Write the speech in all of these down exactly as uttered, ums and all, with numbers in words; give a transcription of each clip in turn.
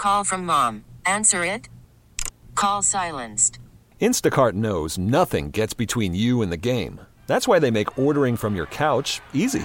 Call from mom. Answer it. Call silenced. Instacart knows nothing gets between you and the game. That's why they make ordering from your couch easy.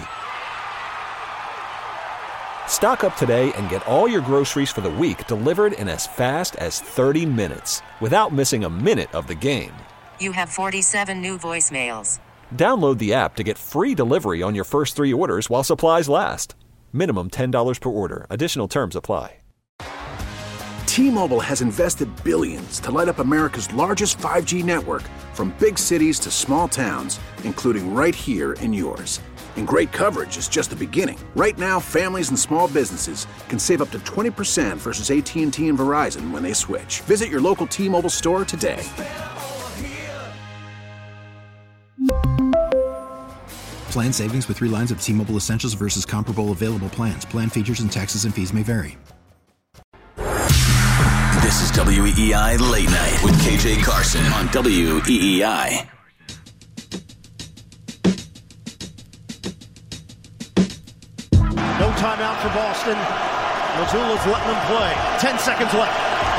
Stock up today and get all your groceries for the week delivered in as fast as thirty minutes without missing a minute of the game. You have forty-seven new voicemails. Download the app to get free delivery on your first three orders while supplies last. Minimum ten dollars per order. Additional terms apply. T-Mobile has invested billions to light up America's largest five G network, from big cities to small towns, including right here in yours. And great coverage is just the beginning. Right now, families and small businesses can save up to twenty percent versus A T and T and Verizon when they switch. Visit your local T-Mobile store today. Plan savings with three lines of T-Mobile Essentials versus comparable available plans. Plan features and taxes and fees may vary. This is W E E I Late Night with K J Carson on W E E I. No timeout for Boston. Missoula's letting them play. Ten seconds left.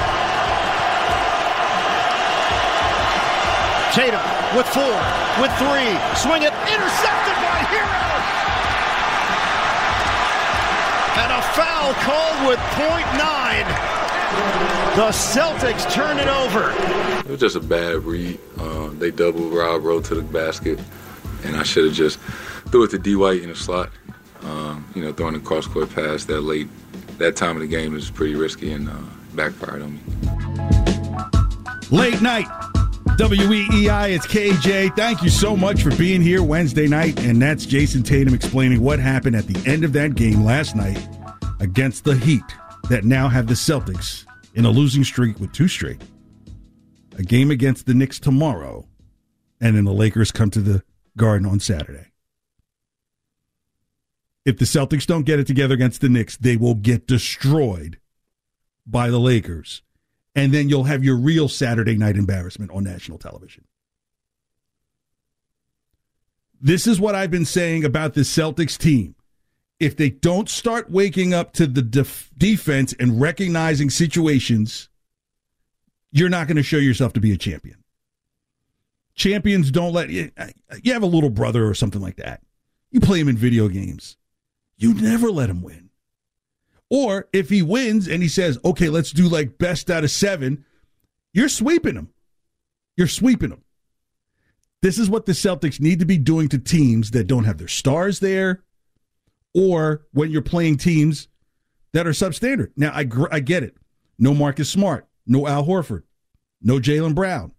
Tatum with four, with three. Swing it. Intercepted by Hero. And a foul called with point nine. The Celtics turn it over. It was just a bad read. Uh, they doubled Rob Rowe to the basket, and I should have just threw it to D. White in the slot. Um, you know, throwing a cross-court pass that late, that time of the game is pretty risky and uh, backfired on me. Late night, W E E I, it's K J. Thank you so much for being here Wednesday night, and that's Jason Tatum explaining what happened at the end of that game last night against the Heat that now have the Celtics in a losing streak with two straight. A game against the Knicks tomorrow, and then the Lakers come to the Garden on Saturday. If the Celtics don't get it together against the Knicks, they will get destroyed by the Lakers. And then you'll have your real Saturday night embarrassment on national television. This is what I've been saying about the Celtics team. If they don't start waking up to the def- defense and recognizing situations, you're not going to show yourself to be a champion. Champions don't let you, you have a little brother or something like that. You play him in video games. You never let him win. Or if he wins and he says, okay, let's do like best out of seven, you're sweeping him. You're sweeping him. This is what the Celtics need to be doing to teams that don't have their stars there, or when you're playing teams that are substandard. Now, I, gr- I get it. No Marcus Smart. No Al Horford. No Jaylen Brown.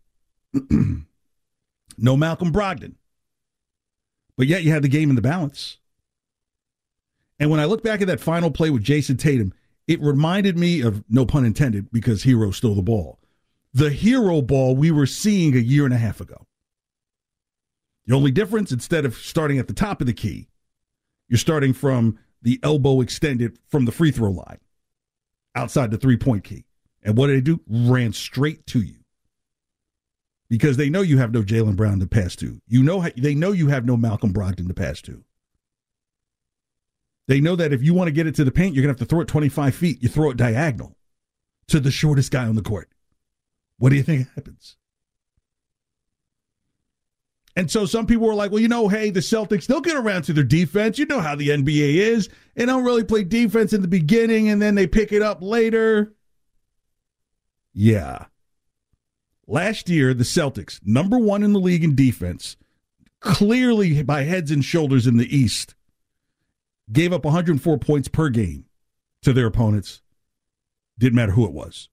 No Malcolm Brogdon. But yet you had the game in the balance. And when I look back at that final play with Jason Tatum, it reminded me of, no pun intended, because Hero stole the ball, the Hero ball we were seeing a year and a half ago. The only difference, instead of starting at the top of the key, you're starting from the elbow extended from the free throw line, outside the three-point key. And what did they do? Ran straight to you. Because they know you have no Jaylen Brown to pass to. You know They know you have no Malcolm Brogdon to pass to. They know that if you want to get it to the paint, you're going to have to throw it twenty-five feet. You throw it diagonal to the shortest guy on the court. What do you think happens? And so some people were like, well, you know, hey, the Celtics, they'll get around to their defense. You know how the N B A is. They don't really play defense in the beginning, and then they pick it up later. Yeah. Last year, the Celtics, number one in the league in defense, clearly by heads and shoulders in the East, gave up one hundred four points per game to their opponents. Didn't matter who it was.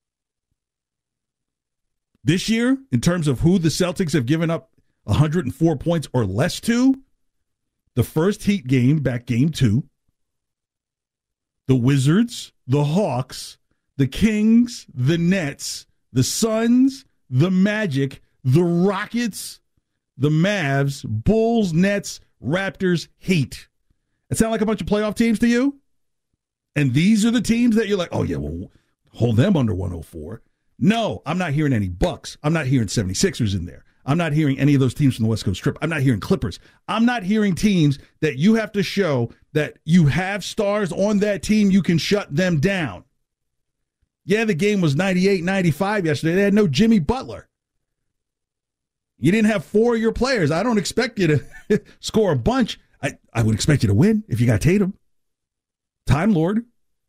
This year, in terms of who the Celtics have given up one hundred four points or less to, the first Heat game, back game two, the Wizards, the Hawks, the Kings, the Nets, the Suns, the Magic, the Rockets, the Mavs, Bulls, Nets, Raptors, Heat. That sound like a bunch of playoff teams to you? And these are the teams that you're like, oh, yeah, well, hold them under one oh four. No, I'm not hearing any Bucks. I'm not hearing seventy-sixers in there. I'm not hearing any of those teams from the West Coast Strip. I'm not hearing Clippers. I'm not hearing teams that you have to show that you have stars on that team. You can shut them down. Yeah, the game was ninety-eight ninety-five yesterday. They had no Jimmy Butler. You didn't have four of your players. I don't expect you to score a bunch. I, I would expect you to win if you got Tatum. Time Lord.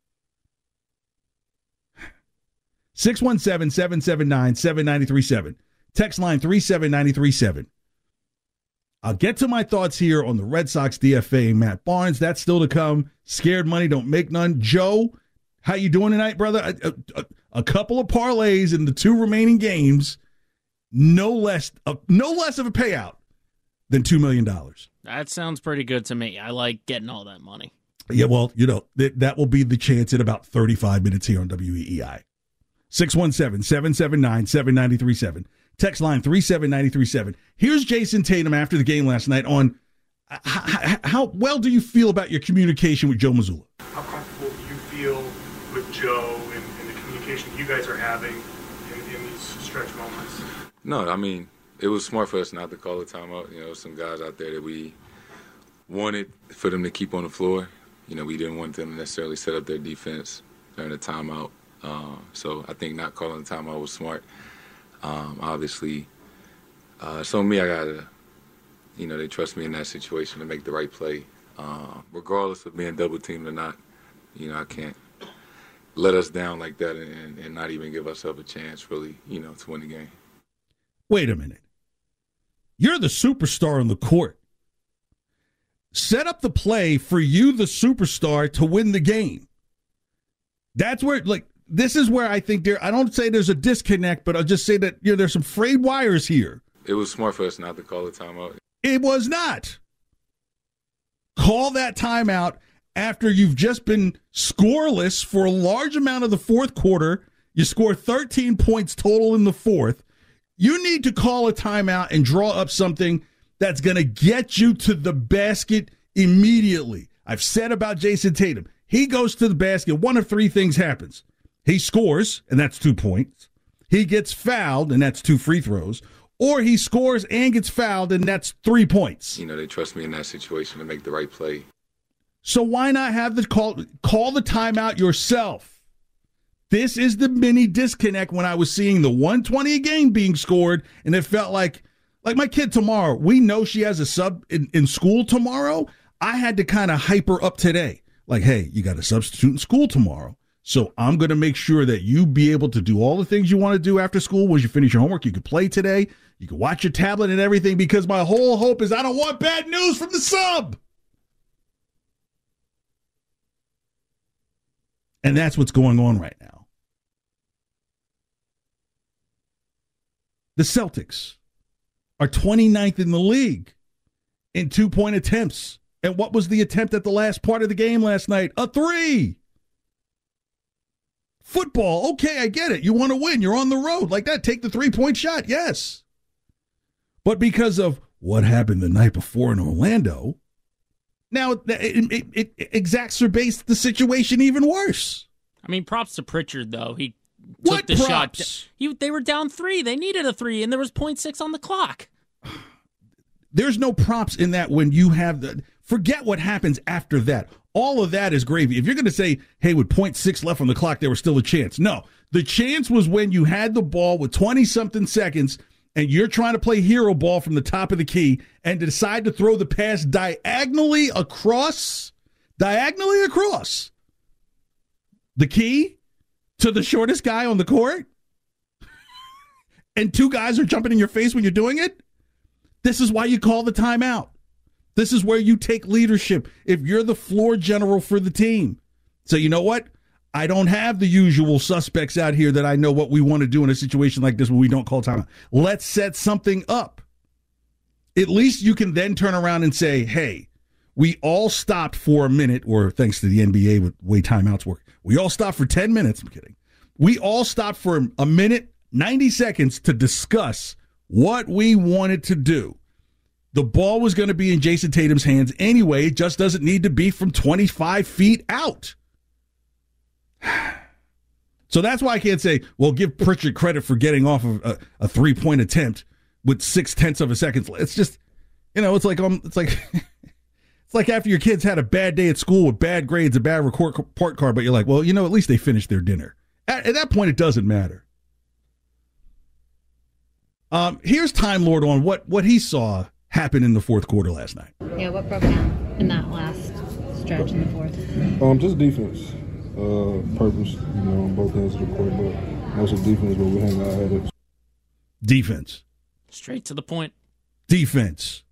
six one seven, seven seven nine, seven nine three seven. Text line three seven nine three seven. I'll get to my thoughts here on the Red Sox D F A. Matt Barnes, that's still to come. Scared money don't make none. Joe, how you doing tonight, brother? A, a, a couple of parlays in the two remaining games. No less, uh, no less of a payout than two million dollars. That sounds pretty good to me. I like getting all that money. Yeah, well, you know, th- that will be the chance in about thirty-five minutes here on W E E I. six one seven, seven seven nine, seven nine three seven. Text line three seven nine three seven. Here's Jason Tatum after the game last night on uh, how, how well do you feel about your communication with Joe Mazzulla? How comfortable do you feel with Joe and, and the communication you guys are having in, in these stretch moments? No, I mean, it was smart for us not to call a timeout. You know, some guys out there that we wanted for them to keep on the floor. You know, we didn't want them to necessarily set up their defense during the timeout. Uh, so I think not calling the timeout was smart. Um, obviously, uh, so me, I got to, you know, they trust me in that situation to make the right play. Uh, regardless of being double-teamed or not, you know, I can't let us down like that and, and not even give ourselves a chance, really, you know, to win the game. Wait a minute. You're the superstar on the court. Set up the play for you, the superstar, to win the game. That's where, like, this is where I think there, I don't say there's a disconnect, but I'll just say that, you know, there's some frayed wires here. It was smart for us not to call a timeout. It was not. Call that timeout after you've just been scoreless for a large amount of the fourth quarter. You score thirteen points total in the fourth. You need to call a timeout and draw up something that's going to get you to the basket immediately. I've said about Jason Tatum. He goes to the basket. One of three things happens. He scores, and that's two points. He gets fouled, and that's two free throws. Or he scores and gets fouled, and that's three points. You know, they trust me in that situation to make the right play. So why not have the call, call the timeout yourself? This is the mini disconnect when I was seeing the one twenty a game being scored, and it felt like, like my kid tomorrow, we know she has a sub in, in school tomorrow. I had to kind of hype her up today. Like, hey, you got a substitute in school tomorrow. So I'm going to make sure that you be able to do all the things you want to do after school. Once you finish your homework, you can play today. You can watch your tablet and everything, because my whole hope is I don't want bad news from the sub. And that's what's going on right now. The Celtics are twenty-ninth in the league in two-point attempts. And what was the attempt at the last part of the game last night? A three. Football, okay, I get it. You want to win. You're on the road. Like that, take the three-point shot, yes. But because of what happened the night before in Orlando, now it, it, it, it exacerbates the situation even worse. I mean, props to Pritchard, though. He what took the props? shot. He, they were down three. They needed a three, and there was point six on the clock. There's no props in that when you have the – forget what happens after that. All of that is gravy. If you're going to say, hey, with point six left on the clock, there was still a chance. No, the chance was when you had the ball with twenty-something seconds and you're trying to play hero ball from the top of the key and decide to throw the pass diagonally across, diagonally across the key to the shortest guy on the court, and two guys are jumping in your face when you're doing it. This is why you call the timeout. This is where you take leadership if you're the floor general for the team. So you know what? I don't have the usual suspects out here that I know what we want to do in a situation like this when we don't call timeout. Let's set something up. At least you can then turn around and say, hey, we all stopped for a minute, or thanks to the N B A with the way timeouts work, we all stopped for ten minutes. I'm kidding. We all stopped for a minute, ninety seconds to discuss what we wanted to do. The ball was going to be in Jason Tatum's hands anyway. It just doesn't need to be from twenty-five feet out. So that's why I can't say, well, give Pritchard credit for getting off of a, a three-point attempt with six-tenths of a second. It's just, you know, it's like um, it's like it's like after your kids had a bad day at school with bad grades, a bad report card, but you're like, well, you know, at least they finished their dinner. At, at that point, it doesn't matter. Um, here's Time Lord on what, what he saw happen in the fourth quarter last night. Yeah, what broke down in that last stretch in the fourth? Um, just defense, uh, purpose, you know, on both ends of the court, but most of defense, but we hang our head up. Defense. Straight to the point. Defense.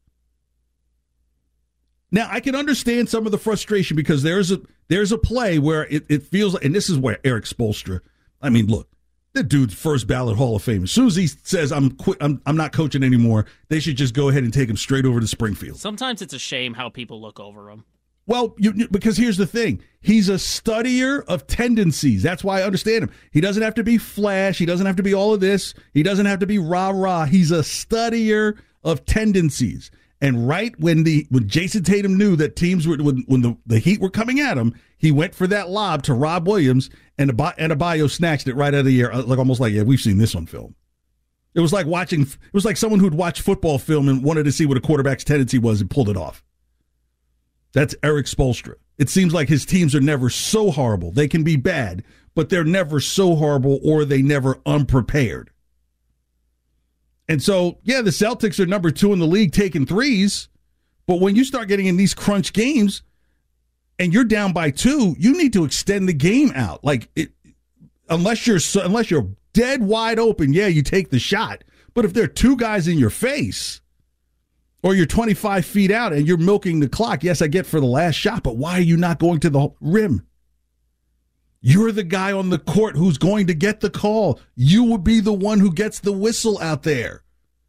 Now, I can understand some of the frustration because there's a there's a play where it, it feels like, and this is where Eric Spoelstra, I mean, look, the dude's first ballot Hall of Fame. As soon as he says, I'm quit, I'm, I'm not coaching anymore, they should just go ahead and take him straight over to Springfield. Sometimes it's a shame how people look over him. Well, you, because here's the thing. He's a studier of tendencies. That's why I understand him. He doesn't have to be flash. He doesn't have to be all of this. He doesn't have to be rah-rah. He's a studier of tendencies. And right when the when Jason Tatum knew that teams were when, when the, the Heat were coming at him, he went for that lob to Rob Williams, and Adebayo snatched it right out of the air, like almost like, yeah, we've seen this on film. It was like watching. It was like someone who'd watched football film and wanted to see what a quarterback's tendency was and pulled it off. That's Eric Spoelstra. It seems like his teams are never so horrible. They can be bad, but they're never so horrible or they never unprepared. And so, yeah, the Celtics are number two in the league taking threes, but when you start getting in these crunch games and you're down by two, you need to extend the game out. Like, it, unless you're unless you're dead wide open, yeah, you take the shot. But if there are two guys in your face, or you're twenty-five feet out and you're milking the clock, yes, I get for the last shot, but why are you not going to the rim? You're the guy on the court who's going to get the call. You would be the one who gets the whistle out there.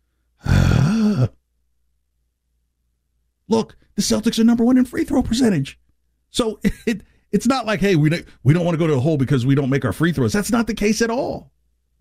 Look, the Celtics are number one in free throw percentage. So it it's not like, hey, we don't, we don't want to go to the hole because we don't make our free throws. That's not the case at all.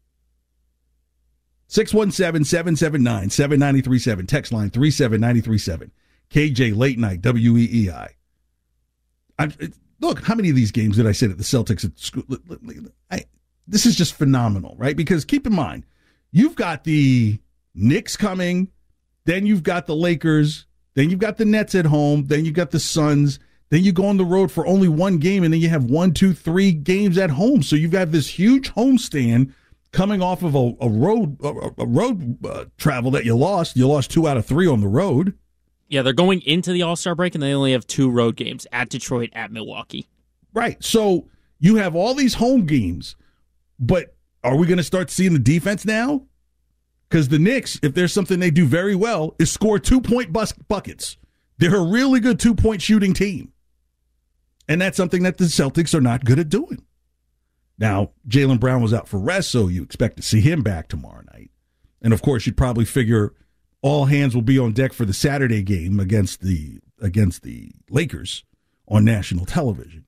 six one seven, seven seven nine, seven nine three seven. Text line three seven nine three seven. K J Late Night, W E E I. I'm, look, how many of these games did I sit at the Celtics at school? I, this is just phenomenal, right? Because keep in mind, you've got the Knicks coming, then you've got the Lakers, then you've got the Nets at home, then you've got the Suns, then you go on the road for only one game, and then you have one, two, three games at home. So you've got this huge homestand coming off of a, a road a, a road uh, travel that you lost. You lost two out of three on the road. Yeah, they're going into the All-Star break, and they only have two road games, at Detroit, at Milwaukee. Right. So you have all these home games, but are we going to start seeing the defense now? Because the Knicks, if there's something they do very well, is score two-point bus- buckets. They're a really good two-point shooting team. And that's something that the Celtics are not good at doing. Now, Jaylen Brown was out for rest, so you expect to see him back tomorrow night. And, of course, you'd probably figure all hands will be on deck for the Saturday game against the against the Lakers on national television.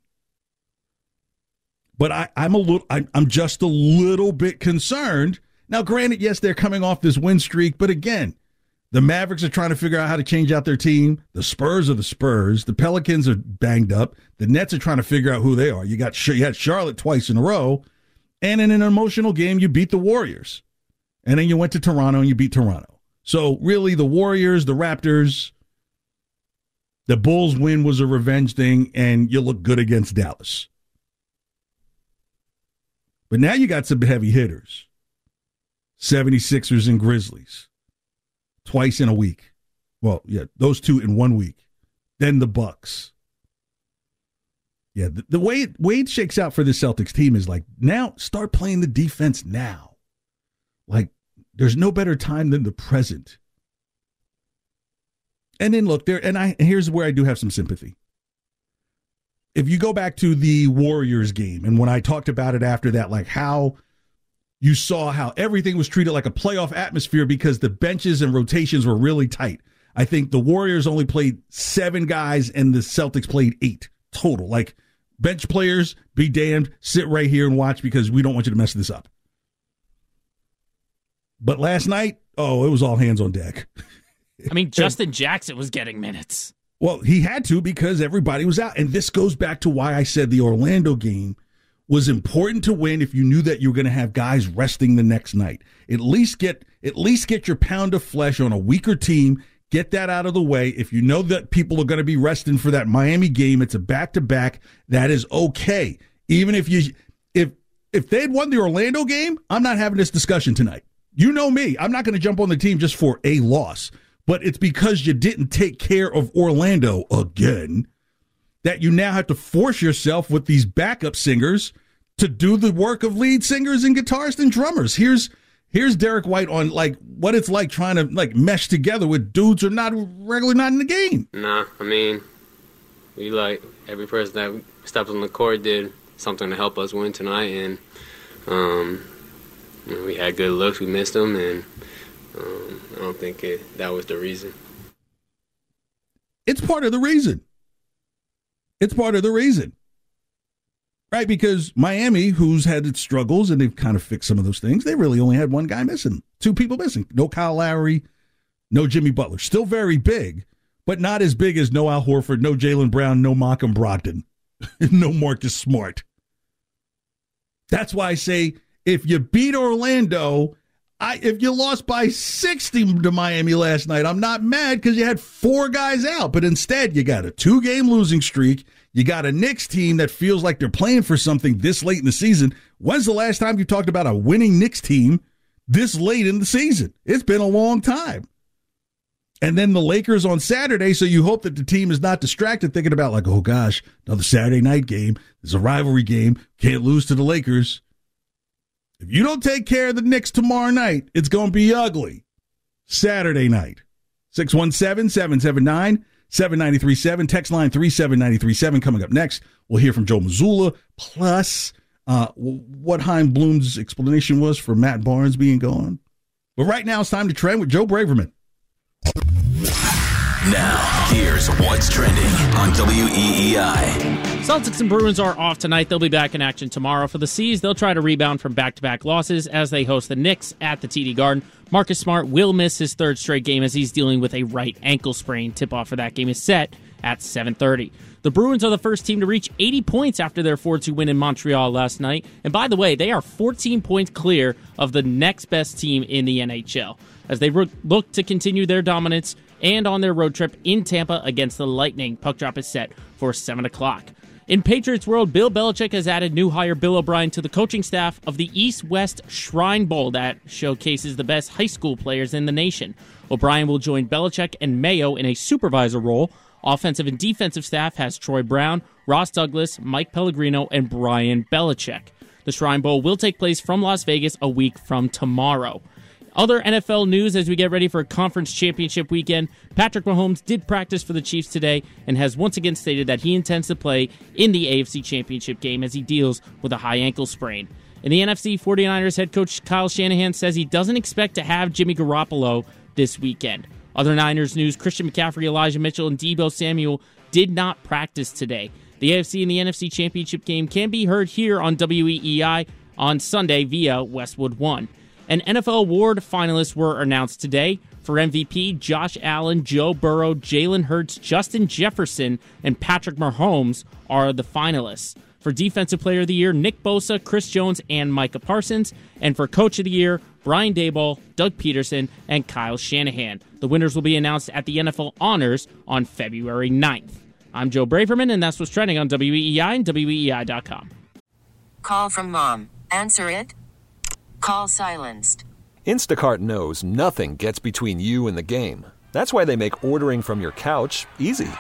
But I, I'm a little, I, I'm just a little bit concerned. Now, granted, yes, they're coming off this win streak, but again, the Mavericks are trying to figure out how to change out their team. The Spurs are the Spurs. The Pelicans are banged up. The Nets are trying to figure out who they are. You got you had Charlotte twice in a row, and in an emotional game, you beat the Warriors, and then you went to Toronto and you beat Toronto. So really, the Warriors, the Raptors, the Bulls win was a revenge thing, and you look good against Dallas. But now you got some heavy hitters. seventy-sixers and Grizzlies. Twice in a week. Well, yeah, those two in one week. Then the Bucks. Yeah, the, the way it, way it shakes out for the Celtics team is like, now start playing the defense now. Like, there's no better time than the present. And then look there, and I here's where I do have some sympathy. If you go back to the Warriors game, and when I talked about it after that, like how you saw how everything was treated like a playoff atmosphere because the benches and rotations were really tight. I think the Warriors only played seven guys and the Celtics played eight total. Like, bench players, be damned, sit right here and watch because we don't want you to mess this up. But last night, oh, it was all hands on deck. I mean, Justin Jackson was getting minutes. Well, he had to because everybody was out. And this goes back to why I said the Orlando game was important to win if you knew that you were going to have guys resting the next night. At least get at least get your pound of flesh on a weaker team. Get that out of the way. If you know that people are going to be resting for that Miami game, it's a back-to-back. That is okay. Even if you if If they'd won the Orlando game, I'm not having this discussion tonight. You know me. I'm not going to jump on the team just for a loss. But it's because you didn't take care of Orlando again that you now have to force yourself with these backup singers to do the work of lead singers and guitarists and drummers. Here's here's Derek White on like what it's like trying to like mesh together with dudes who are not regularly not in the game. Nah, I mean, we like every person that stepped on the court did something to help us win tonight, and um, you know, we had good looks. We missed them, and um, I don't think it, that was the reason. It's part of the reason. It's part of the reason. Right, because Miami, who's had its struggles, and they've kind of fixed some of those things, they really only had one guy missing, two people missing. No Kyle Lowry, no Jimmy Butler. Still very big, but not as big as no Al Horford, no Jaylen Brown, no Malcolm Brogdon, no Marcus Smart. That's why I say if you beat Orlando, I, if you lost by sixty to Miami last night, I'm not mad because you had four guys out. But instead, you got a two-game losing streak. You got a Knicks team that feels like they're playing for something this late in the season. When's the last time you talked about a winning Knicks team this late in the season? It's been a long time. And then the Lakers on Saturday, so you hope that the team is not distracted thinking about like, oh gosh, another Saturday night game. There's a rivalry game. Can't lose to the Lakers. If you don't take care of the Knicks tomorrow night, it's going to be ugly. Saturday night. six one seven, seven seven nine, seven nine three seven. Text line three seven nine three seven. Coming up next, we'll hear from Joe Mazzulla. Plus, uh, what Chaim Bloom's explanation was for Matt Barnes being gone. But right now, it's time to trend with Joe Braverman. Now, here's what's trending on W E E I. Celtics and Bruins are off tonight. They'll be back in action tomorrow. For the C's, they'll try to rebound from back-to-back losses as they host the Knicks at the T D Garden. Marcus Smart will miss his third straight game as he's dealing with a right ankle sprain. Tip-off for that game is set at seven thirty. The Bruins are the first team to reach eighty points after their four two win in Montreal last night. And by the way, they are fourteen points clear of the next best team in the N H L as they look to continue their dominance and on their road trip in Tampa against the Lightning. Puck drop is set for seven o'clock. In Patriots world, Bill Belichick has added new hire Bill O'Brien to the coaching staff of the East-West Shrine Bowl that showcases the best high school players in the nation. O'Brien will join Belichick and Mayo in a supervisor role. Offensive and defensive staff has Troy Brown, Ross Douglas, Mike Pellegrino, and Brian Belichick. The Shrine Bowl will take place from Las Vegas a week from tomorrow. Other N F L news as we get ready for a conference championship weekend. Patrick Mahomes did practice for the Chiefs today and has once again stated that he intends to play in the A F C Championship game as he deals with a high ankle sprain. In the N F C, 49ers head coach Kyle Shanahan says he doesn't expect to have Jimmy Garoppolo this weekend. Other Niners news, Christian McCaffrey, Elijah Mitchell, and Deebo Samuel did not practice today. The A F C and the N F C Championship game can be heard here on W E E I on Sunday via Westwood One. And N F L award finalists were announced today. For M V P, Josh Allen, Joe Burrow, Jalen Hurts, Justin Jefferson, and Patrick Mahomes are the finalists. For Defensive Player of the Year, Nick Bosa, Chris Jones, and Micah Parsons. And for Coach of the Year, Brian Daboll, Doug Peterson, and Kyle Shanahan. The winners will be announced at the N F L Honors on February ninth. I'm Joe Braverman, and that's what's trending on W E E I and W E E I dot com. Call from mom. Answer it. Call silenced. Instacart knows nothing gets between you and the game. That's why they make ordering from your couch easy.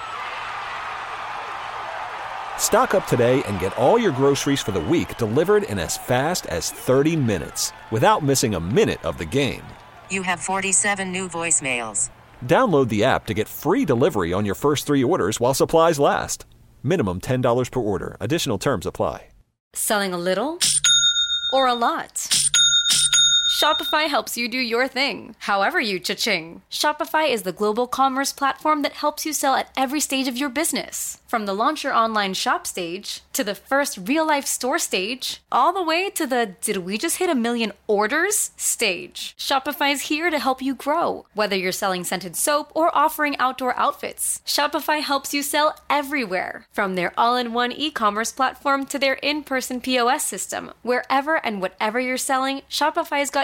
Stock up today and get all your groceries for the week delivered in as fast as thirty minutes without missing a minute of the game. You have forty-seven new voicemails. Download the app to get free delivery on your first three orders while supplies last. Minimum ten dollars per order. Additional terms apply. Selling a little or a lot? Shopify helps you do your thing, however you cha-ching. Shopify is the global commerce platform that helps you sell at every stage of your business. From the launch your online shop stage, to the first real-life store stage, all the way to the did we just hit a million orders stage. Shopify is here to help you grow. Whether you're selling scented soap or offering outdoor outfits, Shopify helps you sell everywhere. From their all-in-one e-commerce platform to their in-person P O S system, wherever and whatever you're selling, Shopify's got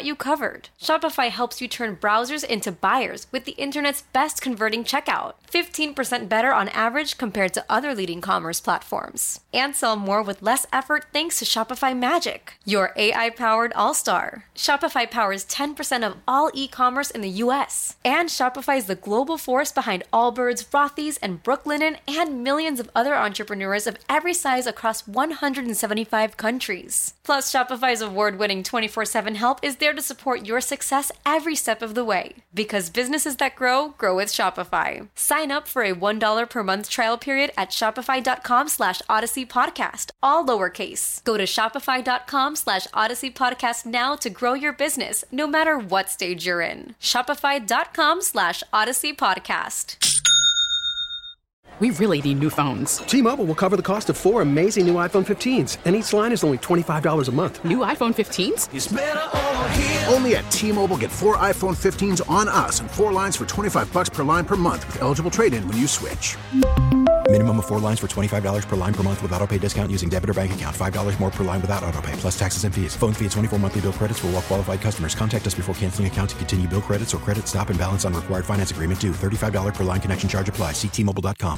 got you covered. Shopify helps you turn browsers into buyers with the internet's best converting checkout. fifteen percent better on average compared to other leading commerce platforms. And sell more with less effort thanks to Shopify Magic, your A I-powered all-star. Shopify powers ten percent of all e-commerce in the U S. And Shopify is the global force behind Allbirds, Rothy's, and Brooklinen, and millions of other entrepreneurs of every size across one hundred seventy-five countries. Plus, Shopify's award-winning twenty-four seven help is there to support your success every step of the way. Because businesses that grow, grow with Shopify. Sign up for a one dollar per month trial period at shopify.com slash Odyssey Podcast, all lowercase. Go to shopify.com slash Odyssey Podcast now to grow your business, no matter what stage you're in. Shopify.com slash Odyssey Podcast. We really need new phones. T-Mobile will cover the cost of four amazing new iPhone fifteens, and each line is only twenty-five dollars a month. New iPhone fifteens? It's better over here. Only at T-Mobile, get four iPhone fifteens on us and four lines for twenty-five bucks per line per month with eligible trade-in when you switch. Minimum of four lines for twenty-five dollars per line per month with autopay discount using debit or bank account. five dollars more per line without autopay, plus taxes and fees. Phone fee at twenty-four monthly bill credits for well-qualified customers. Contact us before canceling account to continue bill credits or credit stop and balance on required finance agreement due. thirty-five dollars per line connection charge applies. See T Mobile dot com.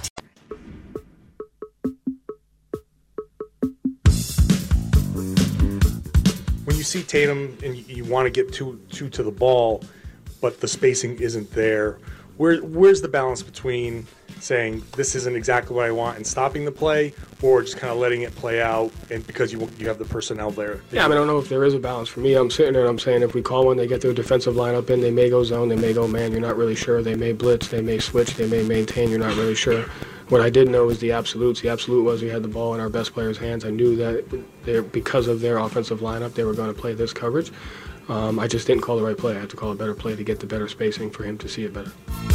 When you see Tatum and you, you want to get two, two to the ball, but the spacing isn't there, where where's the balance between saying this isn't exactly what I want and stopping the play, or just kind of letting it play out and because you you have the personnel there? Yeah, I mean, I don't know if there is a balance. For me, I'm sitting there and I'm saying if we call one, they get their defensive lineup in, they may go zone, they may go man, you're not really sure. They may blitz, they may switch, they may maintain, you're not really sure. What I did know was the absolutes. The absolute was we had the ball in our best players' hands. I knew that because of their offensive lineup, they were going to play this coverage. Um, I just didn't call the right play. I had to call a better play to get the better spacing for him to see it better.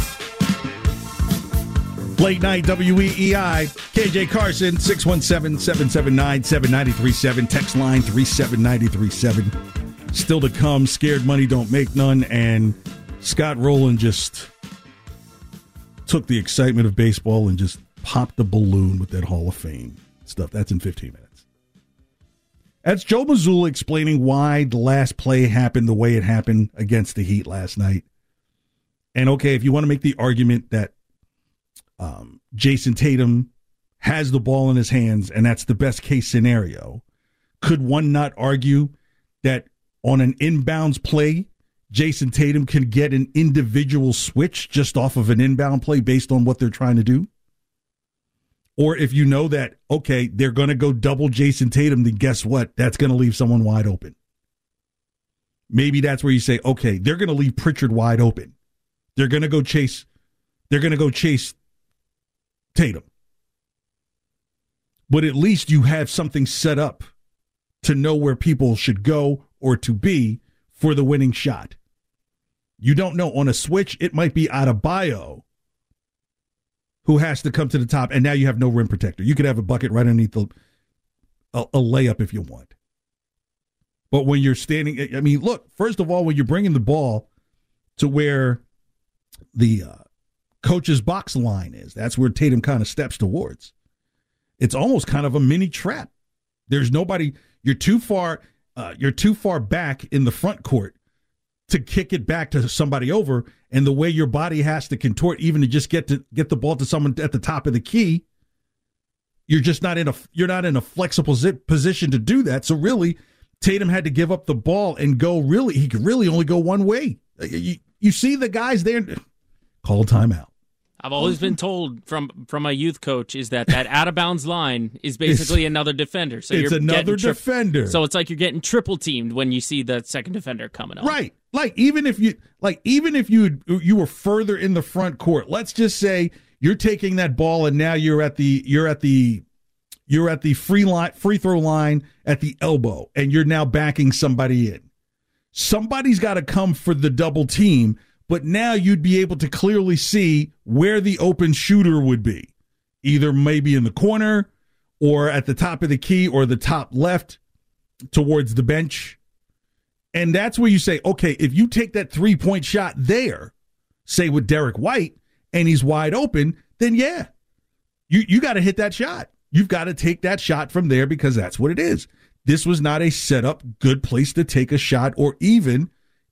Late night W E E I, K J Carson, six one seven, seven seven nine, seven nine three seven, text line three seven nine three seven. Still to come, Scared Money Don't Make None, and Scott Rowland just took the excitement of baseball and just popped the balloon with that Hall of Fame stuff. That's in fifteen minutes. That's Joe Mazzulla explaining why the last play happened the way it happened against the Heat last night. And okay, if you want to make the argument that um, Jason Tatum has the ball in his hands and that's the best case scenario, could one not argue that on an inbounds play, Jason Tatum can get an individual switch just off of an inbound play based on what they're trying to do? Or if you know that, okay, they're going to go double Jason Tatum, then guess what? That's going to leave someone wide open. Maybe that's where you say, okay, they're going to leave Pritchard wide open. They're going to go chase, they're going to go chase Tatum. But at least you have something set up to know where people should go or to be for the winning shot. You don't know. On a switch, it might be Adebayo who has to come to the top, and now you have no rim protector. You could have a bucket right underneath the, a, a layup if you want. But when you're standing, I mean, look, first of all, when you're bringing the ball to where the uh, coach's box line is, that's where Tatum kind of steps towards. It's almost kind of a mini trap. There's nobody, you're too far, uh, you're too far back in the front court to kick it back to somebody over, and the way your body has to contort even to just get to get the ball to someone at the top of the key, you're just not in a you're not in a flexible zip position to do that. So really, Tatum had to give up the ball and go really he could really only go one way. You, you see the guys there, call timeout. I've always been told from from my youth coach is that that out of bounds line is basically it's, another defender. So it's you're another tri- defender. So it's like you're getting triple teamed when you see the second defender coming up. Right. Like even if you like even if you you were further in the front court, let's just say you're taking that ball and now you're at the you're at the you're at the free line free throw line at the elbow and you're now backing somebody in. Somebody's got to come for the double team. But now you'd be able to clearly see where the open shooter would be, either maybe in the corner or at the top of the key or the top left towards the bench. And that's where you say, okay, if you take that three-point shot there, say with Derek White, and he's wide open, then yeah, you, you got to hit that shot. You've got to take that shot from there because that's what it is. This was not a set-up good place to take a shot or even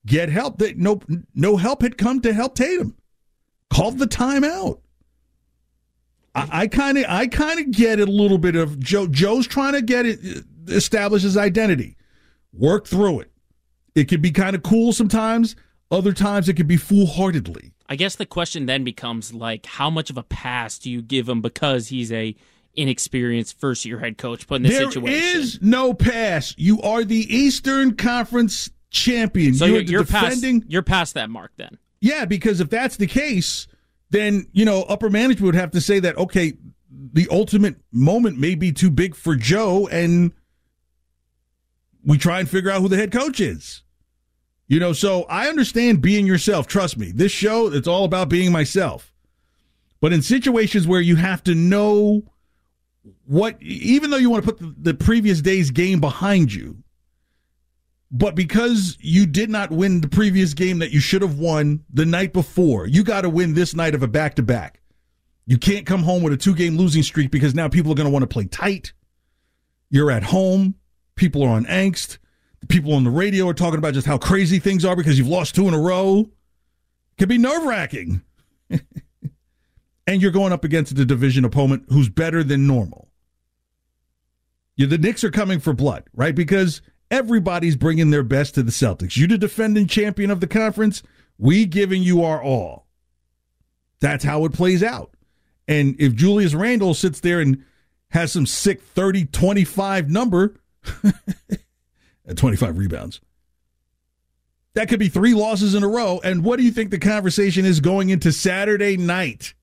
get help. That no no help had come to help Tatum. Called the timeout. I kind of I kind of get it a little bit of Joe. Joe's trying to get it, establish his identity, work through it. It can be kind of cool sometimes. Other times it can be foolhardily. I guess the question then becomes, like, how much of a pass do you give him because he's a inexperienced first-year head coach put in this there situation? There is no pass. You are the Eastern Conference champion. So you're, you're, you're defending. Past, you're past that mark then. Yeah, because if that's the case, then, you know, upper management would have to say that, okay, the ultimate moment may be too big for Joe, and we try and figure out who the head coach is. You know, so I understand being yourself. Trust me, this show, it's all about being myself. But in situations where you have to know what, even though you want to put the, the previous day's game behind you, but because you did not win the previous game that you should have won the night before, you got to win this night of a back-to-back. You can't come home with a two-game losing streak because now people are going to want to play tight. You're at home. People are on angst. The people on the radio are talking about just how crazy things are because you've lost two in a row. It can be nerve-wracking. And you're going up against a division opponent who's better than normal. You, the Knicks are coming for blood, right? Because everybody's bringing their best to the Celtics. You the defending champion of the conference, we giving you our all. That's how it plays out. And if Julius Randle sits there and has some sick thirty twenty-five number, at twenty-five rebounds, that could be three losses in a row. And what do you think the conversation is going into Saturday night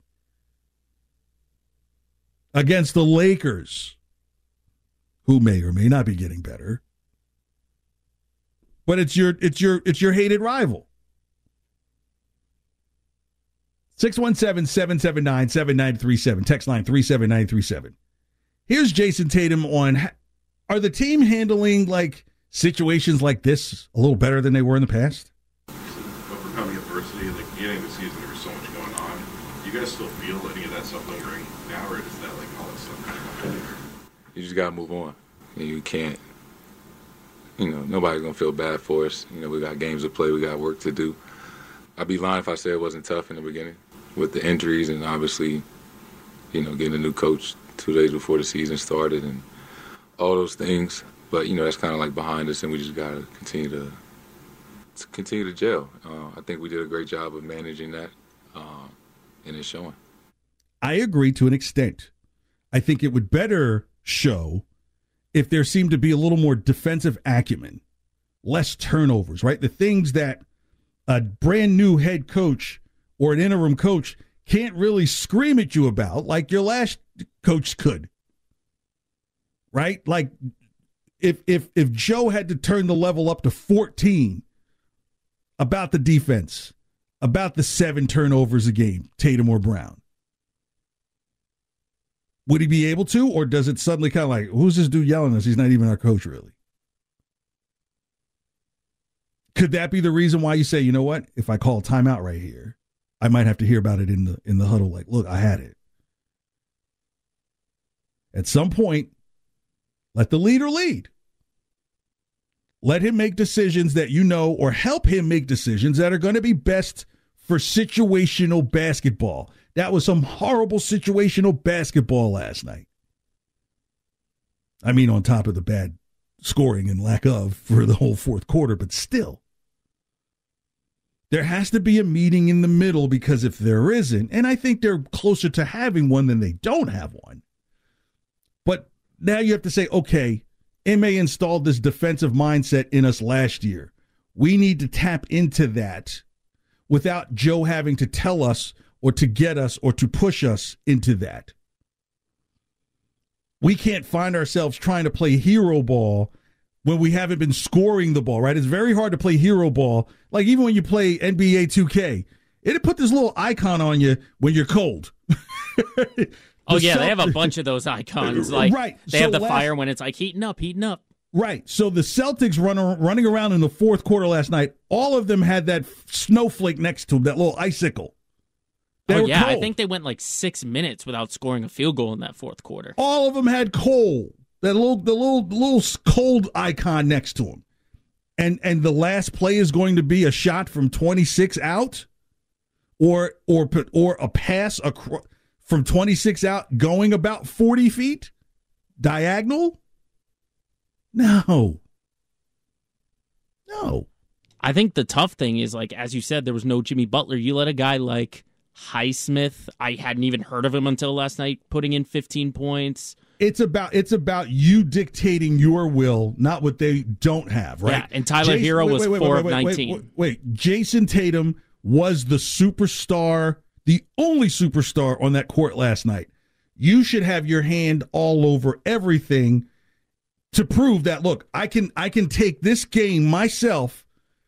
against the Lakers, who may or may not be getting better? But it's your it's your it's your hated rival. six one seven, seven seven nine, seven nine three seven. Text line three seven nine three seven. Here's Jason Tatum on, are the team handling like situations like this a little better than they were in the past? Overcoming adversity in the beginning of the season, there was so much going on. Do you guys still feel any of that stuff lingering now, or is that like all that stuff kind of there? You just got to move on. You can't, you know, nobody's going to feel bad for us. You know, we got games to play. We got work to do. I'd be lying if I said it wasn't tough in the beginning with the injuries and obviously, you know, getting a new coach two days before the season started and all those things. But, you know, that's kind of like behind us, and we just got to continue to, to continue to gel. Uh, I think we did a great job of managing that, uh, and it's showing. I agree to an extent. I think it would better show if there seemed to be a little more defensive acumen, less turnovers, right? The things that a brand new head coach or an interim coach can't really scream at you about like your last coach could, right? Like if if if Joe had to turn the level up to fourteen about the defense, about the seven turnovers a game, Tatum or Brown, would he be able to, or does it suddenly kind of like, who's this dude yelling at us? He's not even our coach, really. Could that be the reason why you say, you know what, if I call a timeout right here, I might have to hear about it in the in the huddle, like, look, I had it. At some point, let the leader lead. Let him make decisions that you know, or help him make decisions that are going to be best for situational basketball. That was some horrible situational basketball last night. I mean, on top of the bad scoring and lack of for the whole fourth quarter, but still. There has to be a meeting in the middle, because if there isn't, and I think they're closer to having one than they don't have one, but now you have to say, okay, M A installed this defensive mindset in us last year. We need to tap into that without Joe having to tell us or to get us or to push us into that. We can't find ourselves trying to play hero ball when we haven't been scoring the ball, right? It's very hard to play hero ball. Like even when you play N B A two K, it'll put this little icon on you when you're cold. Oh, yeah, Celtics, they have a bunch of those icons. Like, right. They so have the last, fire when it's like heating up, heating up. Right. So the Celtics run, running around in the fourth quarter last night, all of them had that snowflake next to them, that little icicle. They oh, were yeah, cold. I think they went like six minutes without scoring a field goal in that fourth quarter. All of them had cold. That little, the little, little cold icon next to them. and and the last play is going to be a shot from twenty-six out, or or or a pass across from twenty-six out going about forty feet diagonal? No. No. I think the tough thing is, like, as you said, there was no Jimmy Butler. You let a guy like Highsmith, I hadn't even heard of him until last night, putting in fifteen points. It's about it's about you dictating your will, not what they don't have, right? Yeah, and Tyler Jason, Hero wait, was wait, wait, four wait, of wait, nineteen. Wait, wait, wait, Jason Tatum was the superstar, the only superstar on that court last night. You should have your hand all over everything to prove that, look, I can I can take this game myself,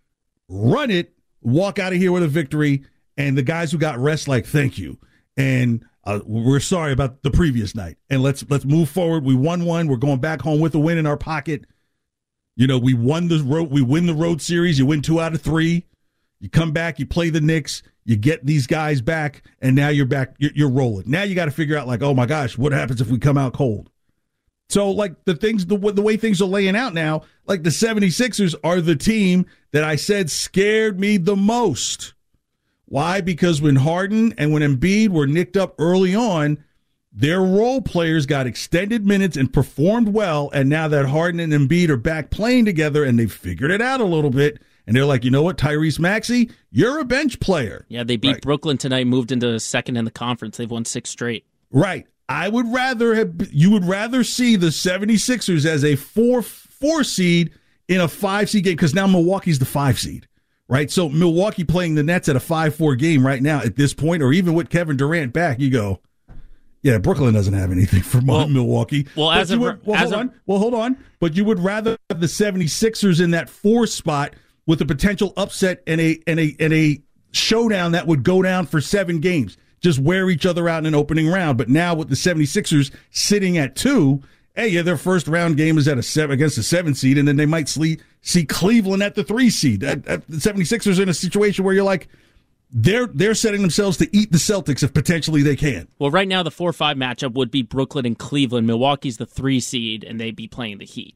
run it, walk out of here with a victory, and the guys who got rest, like, thank you. And uh, we're sorry about the previous night. And let's let's move forward. We won one. We're going back home with a win in our pocket. You know, we won the road. We win the road series. You win two out of three. You come back. You play the Knicks. You get these guys back, and now you're back. You're, you're rolling. Now you got to figure out, like, oh my gosh, what happens if we come out cold? So, like, the things, the, the way things are laying out now, like the seventy-sixers are the team that I said scared me the most. Why? Because when Harden and when Embiid were nicked up early on, their role players got extended minutes and performed well, and now that Harden and Embiid are back playing together and they've figured it out a little bit, and they're like, you know what, Tyrese Maxey, you're a bench player. Yeah, they beat right. Brooklyn tonight, moved into second in the conference. They've won six straight. Right. I would rather have you would rather see the seventy-sixers as a four four seed in a five seed game, because now Milwaukee's the five seed, right? So Milwaukee playing the Nets at a five four game right now at this point, or even with Kevin Durant back, you go, yeah, Brooklyn doesn't have anything for well, Milwaukee. Well, but as a, would, well, as hold a, on. Well, hold on. But you would rather have the seventy-sixers in that four spot with a potential upset and a and a and a showdown that would go down for seven games. Just wear each other out in an opening round. But now with the seventy-sixers sitting at two, hey, yeah, their first round game is at a seven against a seven seed, and then they might see, see Cleveland at the three seed. At, at the seventy-sixers are in a situation where you're like, they're they're setting themselves to eat the Celtics if potentially they can. Well, right now the four five matchup would be Brooklyn and Cleveland. Milwaukee's the three seed, and they'd be playing the Heat.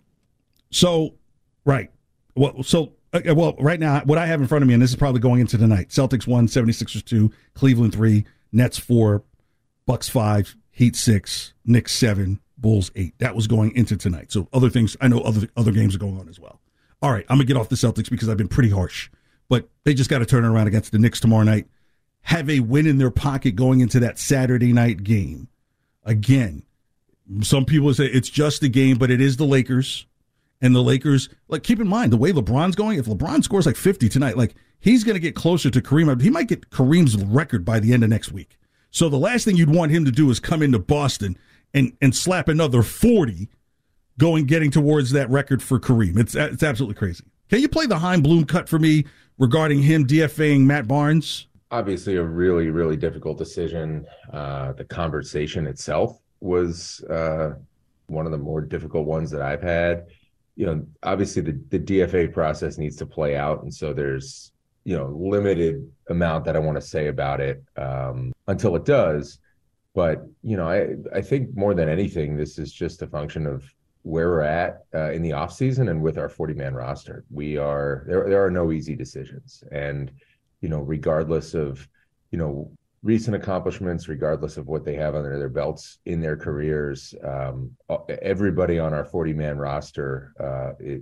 So, right. Well, so uh, well, right now, what I have in front of me, and this is probably going into tonight, Celtics one, seventy-sixers two, Cleveland three, Nets four, Bucks five, Heat six, Knicks seven, Bulls eight. That was going into tonight. So other things, I know other other games are going on as well. All right, I'm going to get off the Celtics because I've been pretty harsh. But they just got to turn it around against the Knicks tomorrow night, have a win in their pocket going into that Saturday night game. Again, some people say it's just a game, but it is the Lakers. And the Lakers, like, keep in mind, the way LeBron's going, if LeBron scores like fifty tonight, like, he's going to get closer to Kareem. He might get Kareem's record by the end of next week. So the last thing you'd want him to do is come into Boston and, and slap another forty going, getting towards that record for Kareem. It's it's absolutely crazy. Can you play the Heim Bloom cut for me regarding him DFAing Matt Barnes? Obviously a really, really difficult decision. Uh, the conversation itself was uh, one of the more difficult ones that I've had. You know, obviously the, the D F A process needs to play out. And so there's, you know, limited amount that I want to say about it um, until it does. But, you know, I, I think more than anything, this is just a function of where we're at uh, in the offseason and with our forty-man roster. We are, there, there are no easy decisions. And, you know, regardless of, you know, recent accomplishments, regardless of what they have under their belts in their careers, um, everybody on our forty-man roster, uh, it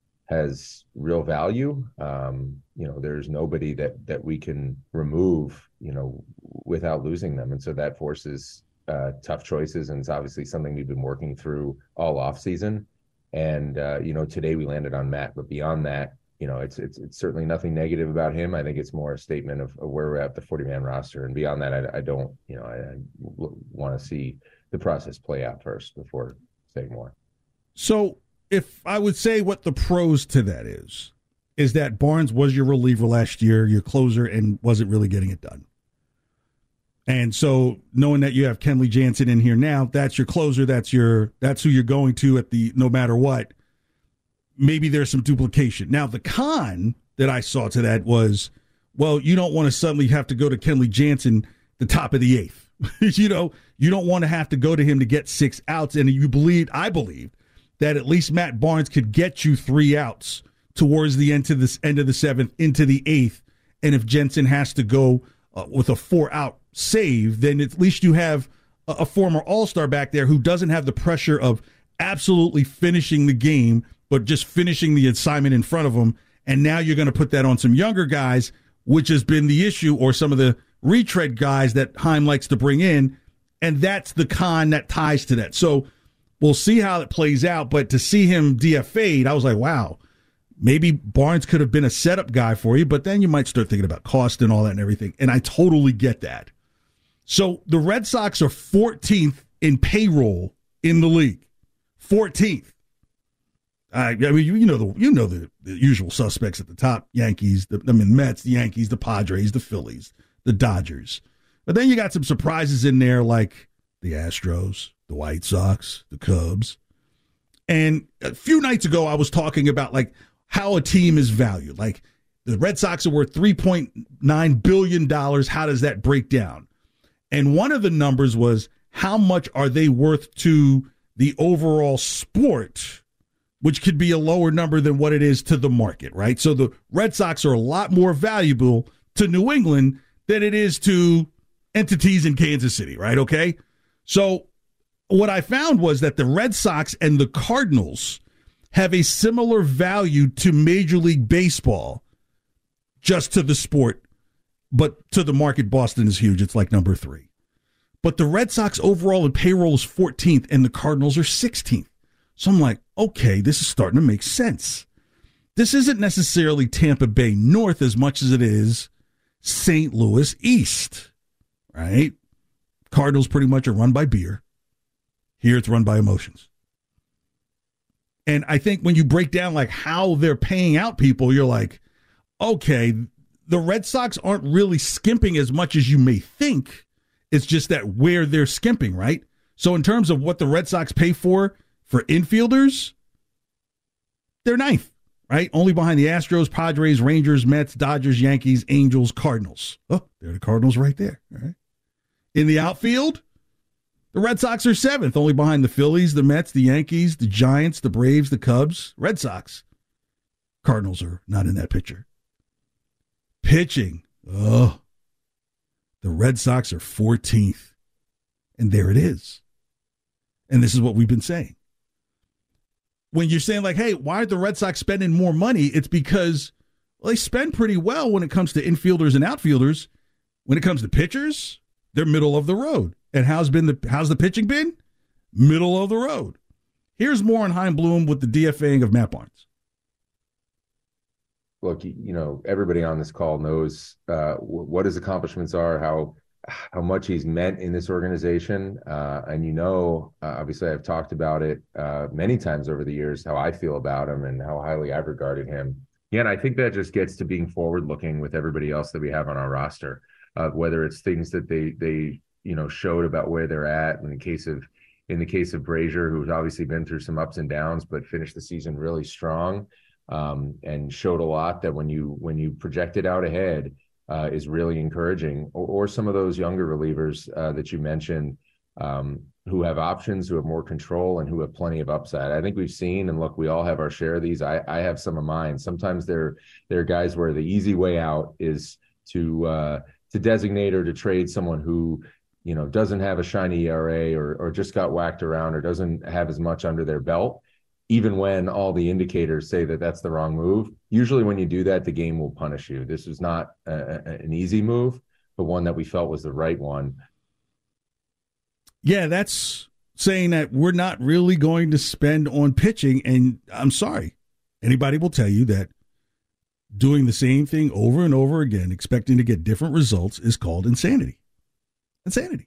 has real value. Um, you know, there's nobody that that we can remove, you know, without losing them. And so that forces uh, tough choices. And it's obviously something we've been working through all off season. And, uh, you know, today we landed on Matt, but beyond that, you know, it's, it's it's certainly nothing negative about him. I think it's more a statement of, of where we're at the forty-man roster. And beyond that, I, I don't, you know, I, I want to see the process play out first before saying more. So if I would say what the pros to that is, is that Barnes was your reliever last year, your closer, and wasn't really getting it done. And so knowing that you have Kenley Jansen in here now, that's your closer, that's your that's who you're going to at the no matter what. Maybe there's some duplication. Now, the con that I saw to that was, well, you don't want to suddenly have to go to Kenley Jansen the top of the eighth. you know, you don't want to have to go to him to get six outs. And you believe, I believe, that at least Matt Barnes could get you three outs towards the end to this end of the seventh into the eighth. And if Jensen has to go uh, with a four out save, then at least you have a, a former All-Star back there who doesn't have the pressure of absolutely finishing the game, but just finishing the assignment in front of him. And now you're going to put that on some younger guys, which has been the issue, or some of the retread guys that Heim likes to bring in. And that's the con that ties to that. So we'll see how it plays out. But to see him D F A'd, I was like, wow, maybe Barnes could have been a setup guy for you. But then you might start thinking about cost and all that and everything. And I totally get that. So the Red Sox are fourteenth in payroll in the league. fourteenth. Uh, I mean, you, you know the you know the, the usual suspects at the top: Yankees, the I mean Mets, the Yankees, the Padres, the Phillies, the Dodgers. But then you got some surprises in there, like the Astros, the White Sox, the Cubs. And a few nights ago, I was talking about like how a team is valued. Like the Red Sox are worth three point nine billion dollars. How does that break down? And one of the numbers was how much are they worth to the overall sport, which could be a lower number than what it is to the market, right? So the Red Sox are a lot more valuable to New England than it is to entities in Kansas City, right? Okay. So what I found was that the Red Sox and the Cardinals have a similar value to Major League Baseball, just to the sport, but to the market, Boston is huge. It's like number three. But the Red Sox overall in payroll is fourteenth and the Cardinals are sixteenth. So I'm like, okay, this is starting to make sense. This isn't necessarily Tampa Bay North as much as it is Saint Louis East, right? Cardinals pretty much are run by beer. Here it's run by emotions. And I think when you break down like how they're paying out people, you're like, okay, the Red Sox aren't really skimping as much as you may think. It's just that where they're skimping, right? So in terms of what the Red Sox pay for, for infielders, they're ninth, right? Only behind the Astros, Padres, Rangers, Mets, Dodgers, Yankees, Angels, Cardinals. Oh, they're the Cardinals right there, right? In the outfield, the Red Sox are seventh, only behind the Phillies, the Mets, the Yankees, the Giants, the Braves, the Cubs, Red Sox. Cardinals are not in that picture. Pitching, oh, the Red Sox are fourteenth. And there it is. And this is what we've been saying. When you're saying like, hey, why are the Red Sox spending more money? It's because well, they spend pretty well when it comes to infielders and outfielders. When it comes to pitchers, they're middle of the road. And how's been the how's the pitching been? Middle of the road. Here's more on Chaim Bloom with the DFAing of Matt Barnes. Look, you know, everybody on this call knows uh, what his accomplishments are, how how much he's meant in this organization. Uh, and, you know, uh, obviously I've talked about it uh, many times over the years, how I feel about him and how highly I've regarded him. Yeah, and I think that just gets to being forward-looking with everybody else that we have on our roster, uh, whether it's things that they, they, you know, showed about where they're at. In the case of, in the case of Brazier, who's obviously been through some ups and downs, but finished the season really strong. Um, and showed a lot that when you when you project it out ahead uh, is really encouraging. Or, or some of those younger relievers uh, that you mentioned um, who have options, who have more control, and who have plenty of upside. I think we've seen, and look, we all have our share of these. I, I have some of mine. Sometimes they're they're guys where the easy way out is to uh, to designate or to trade someone who you know doesn't have a shiny E R A or or just got whacked around or doesn't have as much under their belt. Even when all the indicators say that that's the wrong move, usually when you do that, the game will punish you. This was not a, a, an easy move, but one that we felt was the right one. Yeah, that's saying that we're not really going to spend on pitching. And I'm sorry, anybody will tell you that doing the same thing over and over again, expecting to get different results, is called insanity. Insanity.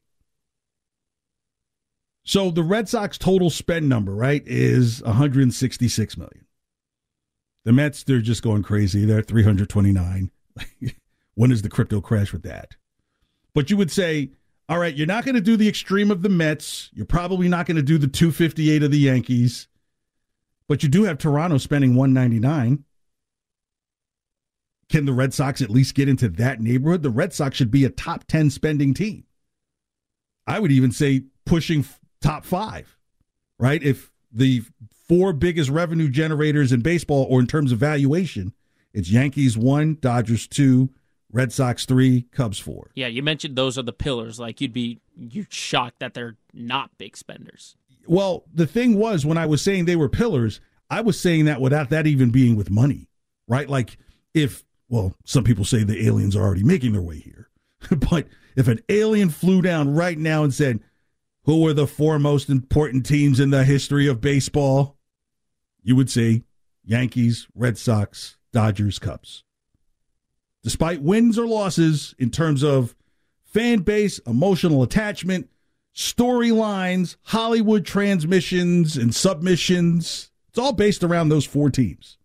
So the Red Sox total spend number, right, is one hundred sixty-six million dollars. The Mets, they're just going crazy. They're at three hundred twenty-nine. When is the crypto crash with that? But you would say, all right, you're not going to do the extreme of the Mets. You're probably not going to do the two fifty-eight of the Yankees. But you do have Toronto spending one ninety-nine. Can the Red Sox at least get into that neighborhood? The Red Sox should be a top ten spending team. I would even say pushing top five, right? If the four biggest revenue generators in baseball, or in terms of valuation, it's Yankees one, Dodgers two, Red Sox three, Cubs four. Yeah, you mentioned those are the pillars. Like, you'd be you're shocked that they're not big spenders. Well, the thing was, when I was saying they were pillars, I was saying that without that even being with money, right? Like, if, well, some people say the aliens are already making their way here. But if an alien flew down right now and said, who are the four most important teams in the history of baseball? You would say Yankees, Red Sox, Dodgers, Cubs. Despite wins or losses in terms of fan base, emotional attachment, storylines, Hollywood transmissions and submissions, it's all based around those four teams.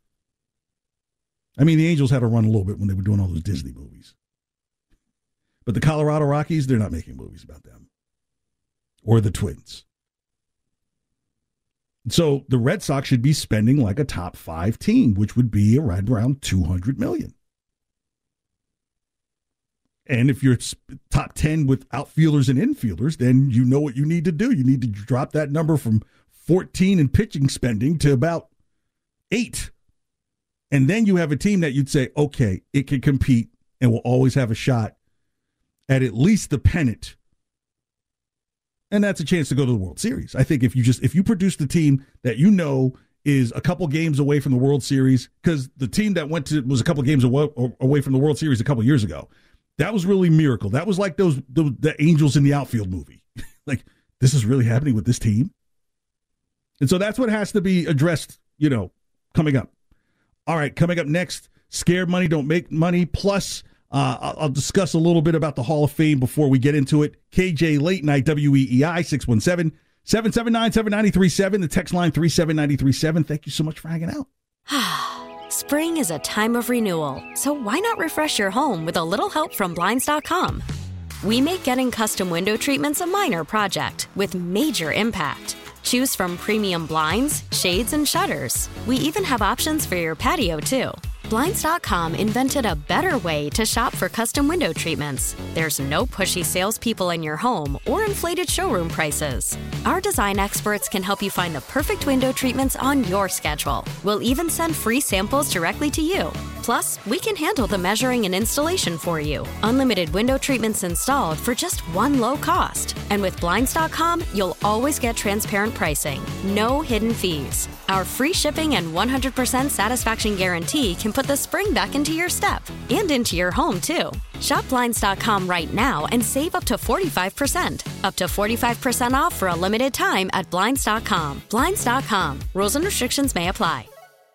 I mean, the Angels had to run a little bit when they were doing all those Disney movies. But the Colorado Rockies, they're not making movies about them. Or the Twins. So the Red Sox should be spending like a top five team, which would be right around two hundred million dollars. And if you're top ten with outfielders and infielders, then you know what you need to do. You need to drop that number from fourteen in pitching spending to about eight. And then you have a team that you'd say, okay, it can compete and will always have a shot at at least the pennant. And that's a chance to go to the World Series. I think if you just if you produce the team that you know is a couple games away from the World Series, because the team that went to was a couple games away, away from the World Series a couple years ago, that was really a miracle. That was like those the, the Angels in the Outfield movie. Like, this is really happening with this team. And so that's what has to be addressed, you know, coming up. All right, coming up next, Scared Money Don't Make Money. Plus, uh, I'll, I'll discuss a little bit about the Hall of Fame before we get into it. K J Late Night, W E E I, six one seven, seven seven nine, seven nine three seven. The text line, three seven nine three seven. Thank you so much for hanging out. Spring is a time of renewal, so why not refresh your home with a little help from Blinds dot com? We make getting custom window treatments a minor project with major impact. Choose from premium blinds, shades, and shutters. We even have options for your patio, too. Blinds dot com invented a better way to shop for custom window treatments. There's no pushy salespeople in your home or inflated showroom prices. Our design experts can help you find the perfect window treatments on your schedule. We'll even send free samples directly to you. Plus, we can handle the measuring and installation for you. Unlimited window treatments installed for just one low cost. And with Blinds dot com, you'll always get transparent pricing. No hidden fees. Our free shipping and one hundred percent satisfaction guarantee can put the spring back into your step and into your home, too. Shop Blinds dot com right now and save up to forty-five percent. Up to forty-five percent off for a limited time at Blinds dot com. Blinds dot com. Rules and restrictions may apply.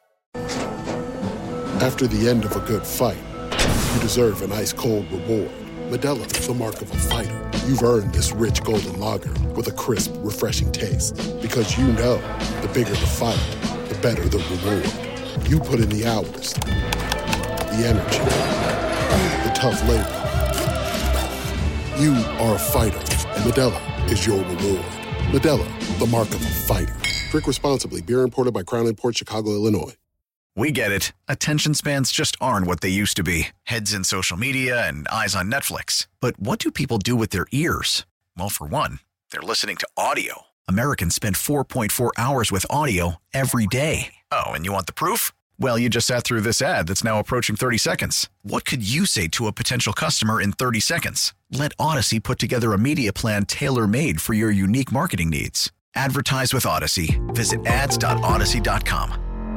After the end of a good fight, you deserve an ice-cold reward. Modelo is the mark of a fighter. You've earned this rich golden lager with a crisp, refreshing taste. Because you know, the bigger the fight, the better the reward. You put in the hours, the energy, the tough labor. You are a fighter, and Modelo is your reward. Modelo, the mark of a fighter. Drink responsibly. Beer imported by Crown Imports, Chicago, Illinois. We get it. Attention spans just aren't what they used to be. Heads in social media and eyes on Netflix. But what do people do with their ears? Well, for one, they're listening to audio. Americans spend four point four hours with audio every day. Oh, and you want the proof? Well, you just sat through this ad that's now approaching thirty seconds. What could you say to a potential customer in thirty seconds? Let Odyssey put together a media plan tailor-made for your unique marketing needs. Advertise with Odyssey. Visit ads dot odyssey dot com.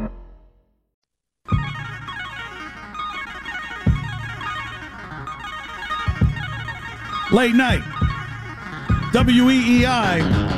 Late night, W E E I.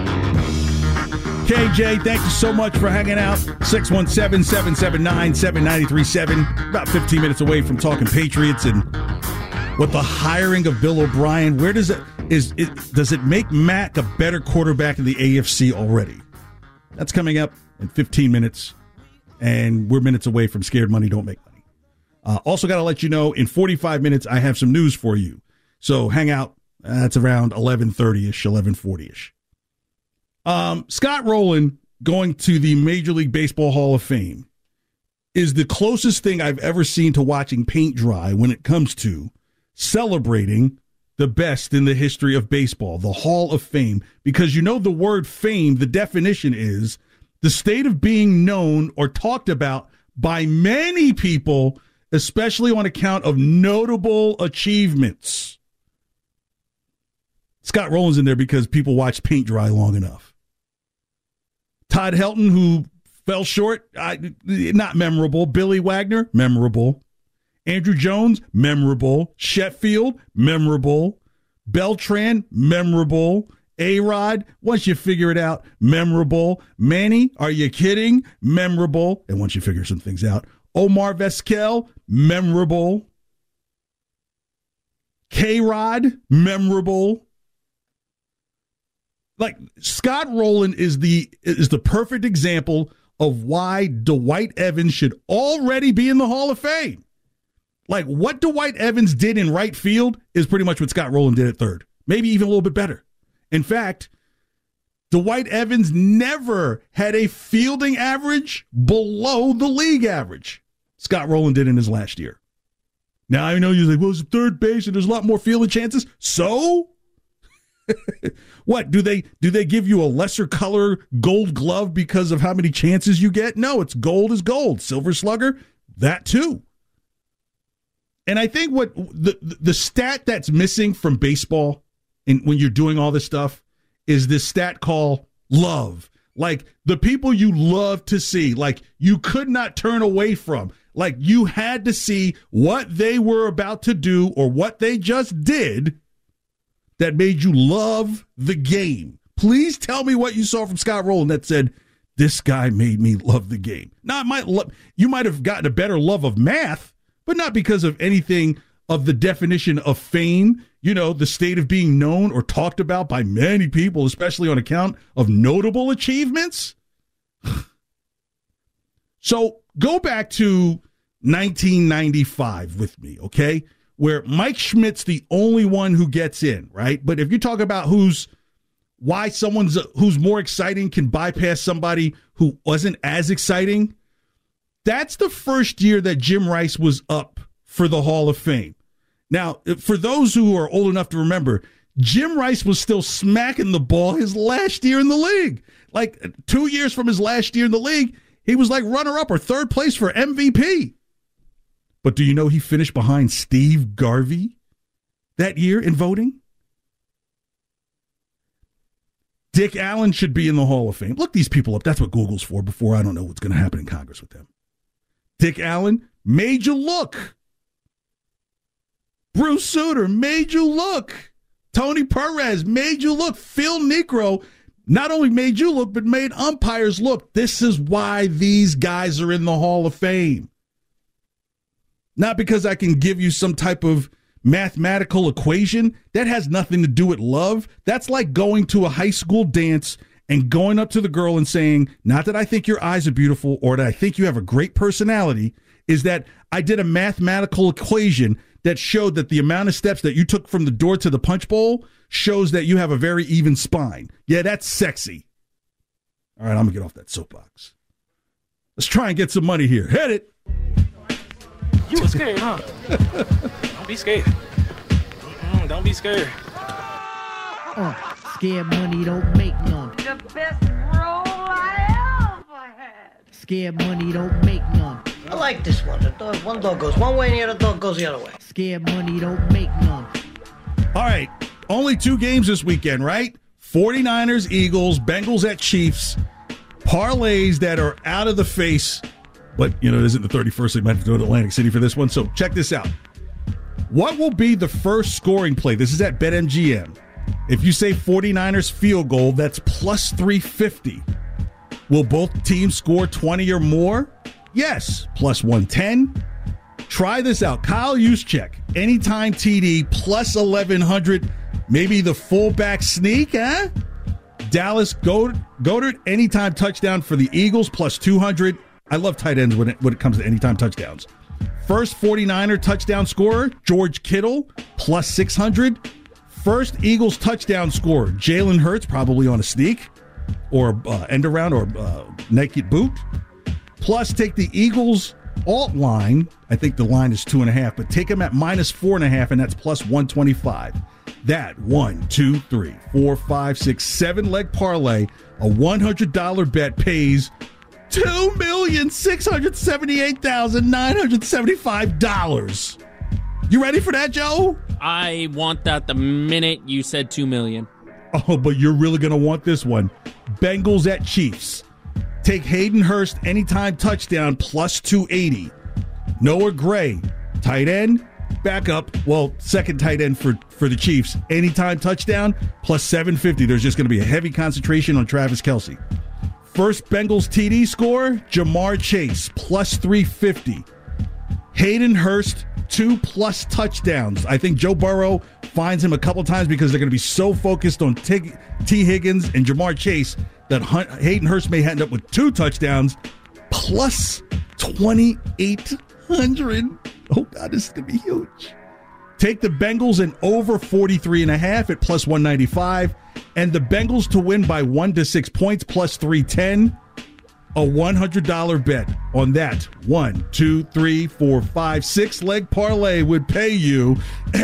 K J, thank you so much for hanging out. six one seven, seven seven nine, seven nine three seven. About fifteen minutes away from talking Patriots and what the hiring of Bill O'Brien, where does it, is it, does it make Mac a better quarterback in the A F C already? That's coming up in fifteen minutes, and we're minutes away from Scared Money Don't Make Money. Uh, also got to let you know, in forty-five minutes, I have some news for you. So hang out. That's around eleven thirty-ish, eleven forty-ish. Um, Scott Rowland going to the Major League Baseball Hall of Fame is the closest thing I've ever seen to watching paint dry when it comes to celebrating the best in the history of baseball, the Hall of Fame. Because you know the word fame, the definition is the state of being known or talked about by many people, especially on account of notable achievements. Scott Rowland's in there because people watch paint dry long enough. Todd Helton, who fell short, I, not memorable. Billy Wagner, memorable. Andrew Jones, memorable. Sheffield, memorable. Beltran, memorable. A-Rod, once you figure it out, memorable. Manny, are you kidding? Memorable. And once you figure some things out, Omar Vizquel, memorable. K-Rod, memorable. Like, Scott Rowland is the is the perfect example of why Dwight Evans should already be in the Hall of Fame. Like, what Dwight Evans did in right field is pretty much what Scott Rowland did at third. Maybe even a little bit better. In fact, Dwight Evans never had a fielding average below the league average. Scott Rowland did in his last year. Now, I know you're like, well, it's third base and there's a lot more fielding chances. So? What, do they do they give you a lesser color gold glove because of how many chances you get? No, it's gold is gold. Silver Slugger, that too. And I think what the the stat that's missing from baseball and when you're doing all this stuff is this stat called love. Like the people you love to see, like you could not turn away from, like you had to see what they were about to do or what they just did that made you love the game. Please tell me what you saw from Scott Rowland that said, this guy made me love the game. Now, I might lo- you might have gotten a better love of math, but not because of anything of the definition of fame, you know, the state of being known or talked about by many people, especially on account of notable achievements. So go back to nineteen ninety-five with me, okay, where Mike Schmidt's the only one who gets in, right? But if you talk about who's why someone's who's more exciting can bypass somebody who wasn't as exciting, that's the first year that Jim Rice was up for the Hall of Fame. Now, for those who are old enough to remember, Jim Rice was still smacking the ball his last year in the league. Like two years from his last year in the league, he was like runner-up or third place for M V P. But do you know he finished behind Steve Garvey that year in voting? Dick Allen should be in the Hall of Fame. Look these people up. That's what Google's for before I don't know what's going to happen in Congress with them. Dick Allen made you look. Bruce Sutter made you look. Tony Perez made you look. Phil Niekro not only made you look, but made umpires look. This is why these guys are in the Hall of Fame. Not because I can give you some type of mathematical equation. That has nothing to do with love. That's like going to a high school dance and going up to the girl and saying, not that I think your eyes are beautiful or that I think you have a great personality, is that I did a mathematical equation that showed that the amount of steps that you took from the door to the punch bowl shows that you have a very even spine. Yeah, that's sexy. All right, I'm going to get off that soapbox. Let's try and get some money here. Hit it. You were scared, huh? Don't be scared. Mm-mm, don't be scared. Uh, scared money don't make none. The best roll I ever had. Scared money don't make none. I like this one. The dog, one dog goes one way and the other dog goes the other way. Scared money don't make none. All right, only two games this weekend, right? forty-niners, Eagles, Bengals at Chiefs. Parlays that are out of the face. But, you know, it isn't the thirty-first. They might have to go to Atlantic City for this one. So check this out. What will be the first scoring play? This is at BetMGM. If you say forty-niners field goal, that's plus three fifty. Will both teams score twenty or more? Yes, plus one ten. Try this out. Kyle Juszczyk, anytime T D, plus eleven hundred. Maybe the fullback sneak, huh? Dallas Goedert, anytime touchdown for the Eagles, plus two hundred. I love tight ends when it, when it comes to anytime touchdowns. First forty-niner touchdown scorer, George Kittle, plus six hundred. First Eagles touchdown scorer, Jalen Hurts, probably on a sneak or uh, end around or uh, naked boot. Plus, take the Eagles alt line. I think the line is two and a half, but take them at minus four and a half, and that's plus one twenty-five. That one, two, three, four, five, six, seven leg parlay A one hundred dollars bet pays two million six hundred seventy-eight thousand nine hundred seventy-five dollars. You ready for that, Joe? I want that the minute you said two million dollars. Oh, but you're really going to want this one. Bengals at Chiefs. Take Hayden Hurst anytime touchdown plus two eighty. Noah Gray, tight end, backup, well, second tight end for, for the Chiefs. Anytime touchdown plus seven fifty. There's just going to be a heavy concentration on Travis Kelce. First Bengals T D score, Jamar Chase plus three fifty. Hayden Hurst, two plus touchdowns. I think Joe Burrow finds him a couple times because they're going to be so focused on T. T. Higgins and Jamar Chase that Hayden Hurst may end up with two touchdowns plus twenty-eight hundred. Oh, God, this is going to be huge. Take the Bengals and over forty-three and a half at plus one ninety-five, and the Bengals to win by one to six points plus three ten. A one hundred dollars bet on that one, two, three, four, five, six leg parlay would pay you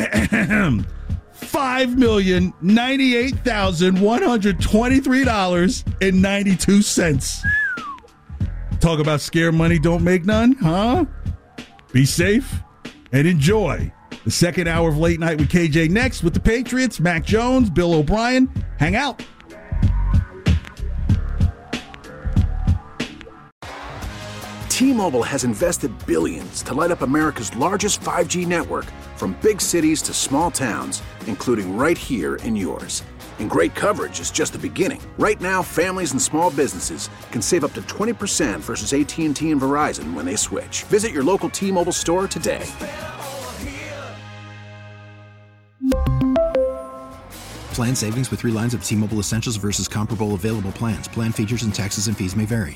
five million ninety-eight thousand one hundred twenty-three dollars and ninety-two cents. Talk about scare money, don't make none, huh? Be safe and enjoy the second hour of Late Night with K J next with the Patriots, Mac Jones, Bill O'Brien. Hang out. T-Mobile has invested billions to light up America's largest five G network, from big cities to small towns, including right here in yours. And great coverage is just the beginning. Right now, families and small businesses can save up to twenty percent versus A T and T and Verizon when they switch. Visit your local T-Mobile store today. Plan savings with three lines of T-Mobile Essentials versus comparable available plans. Plan features and taxes and fees may vary.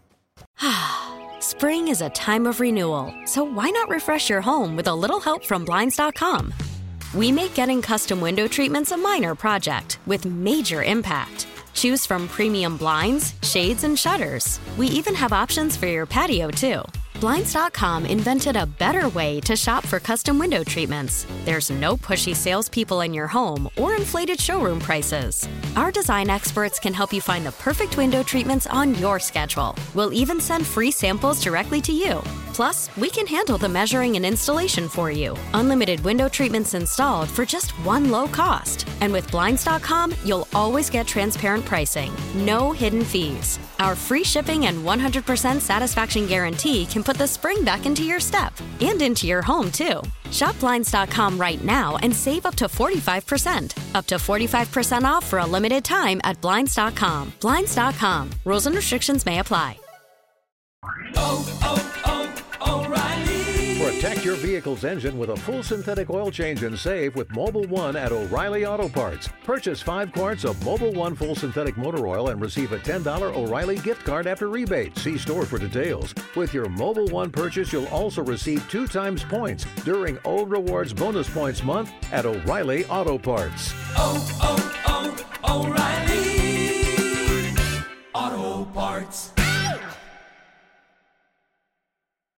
Spring is a time of renewal, so why not refresh your home with a little help from Blinds dot com? We make getting custom window treatments a minor project with major impact. Choose from premium blinds, shades, and shutters. We even have options for your patio, too. Blinds dot com invented a better way to shop for custom window treatments. There's no pushy salespeople in your home or inflated showroom prices. Our design experts can help you find the perfect window treatments on your schedule. We'll even send free samples directly to you. Plus, we can handle the measuring and installation for you. Unlimited window treatments installed for just one low cost. And with Blinds dot com, you'll always get transparent pricing. No hidden fees. Our free shipping and one hundred percent satisfaction guarantee can put the spring back into your step and into your home, too. Shop Blinds dot com right now and save up to forty-five percent. Up to forty-five percent off for a limited time at Blinds dot com. Blinds dot com. Rules and restrictions may apply. Oh, oh, oh, O'Reilly. Protect your vehicle's engine with a full synthetic oil change and save with Mobil one at O'Reilly Auto Parts. Purchase five quarts of Mobil one full synthetic motor oil and receive a ten dollars O'Reilly gift card after rebate. See store for details. With your Mobil one purchase, you'll also receive two times points during O Rewards Bonus Points Month at O'Reilly Auto Parts. Oh, oh, oh, O'Reilly Auto Parts.